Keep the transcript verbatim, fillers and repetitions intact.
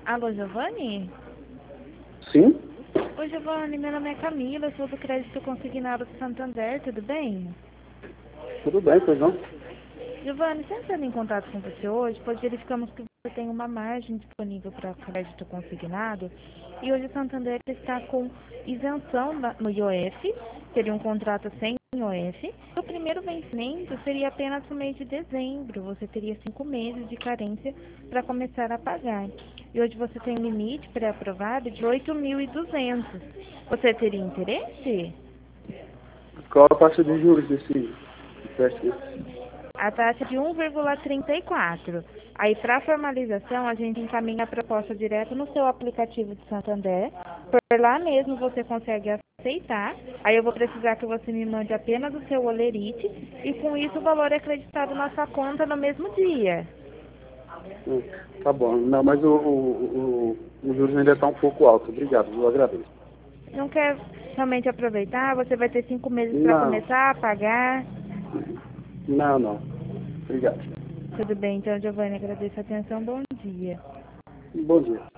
Alô, Giovanni? Sim? Oi, Giovanni, meu nome é Camila, sou do Crédito Consignado do Santander, tudo bem? Tudo bem, pois não? Giovanni, sempre entrando em contato com você hoje, pois verificamos que você tem uma margem disponível para crédito consignado e hoje o Santander está com isenção na- no I O F, seria um contrato sem I O F. O primeiro vencimento seria apenas no mês de dezembro, você teria cinco meses de carência para começar a pagar. E hoje você tem um limite pré-aprovado de oito mil e duzentos. Você teria interesse? Qual a taxa de juros desse empréstimo? A taxa de um vírgula trinta e quatro. Aí, para formalização, a gente encaminha a proposta direto no seu aplicativo de Santander. Por lá mesmo você consegue aceitar. Aí eu vou precisar que você me mande apenas o seu olerite e com isso o valor é acreditado na sua conta no mesmo dia. Hum, tá bom. Não, mas o, o, o, o juros ainda está um pouco alto. Obrigado, eu agradeço. Não quer realmente aproveitar? Você vai ter cinco meses para Não, começar a pagar. não, não. Obrigado. Tudo bem, então, Giovanni, agradeço a atenção. Bom dia. Bom dia.